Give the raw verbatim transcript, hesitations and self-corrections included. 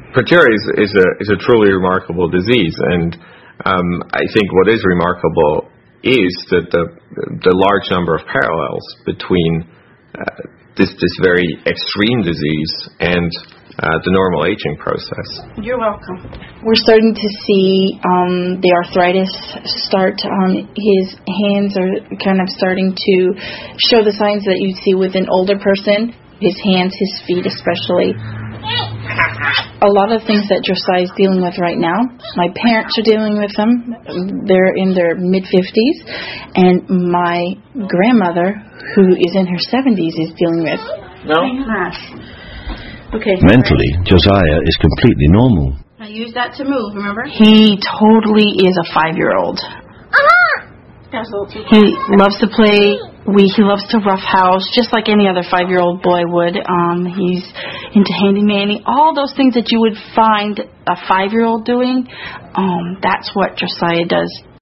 progeria is, is a is a truly remarkable disease, and um, I think what is remarkable is that the the large number of parallels between uh, this this very extreme disease and uh, the normal aging process. You're welcome. We're starting to see um, the arthritis start. Um, his hands are kind of starting to show the signs that you see with an older person. His hands, his feet especially. A lot of things that Josiah is dealing with right now, my parents are dealing with them. They're in their mid-fifties. And my grandmother, who is in her seventies, is dealing with. No? Okay. Mentally, Josiah is completely normal. I use that to move, remember? He totally is a five-year-old. He loves to play. We he loves to roughhouse, just like any other five-year-old boy would. Um, he's into handymanning, all those things that you would find a five-year-old doing. Um, that's what Josiah does.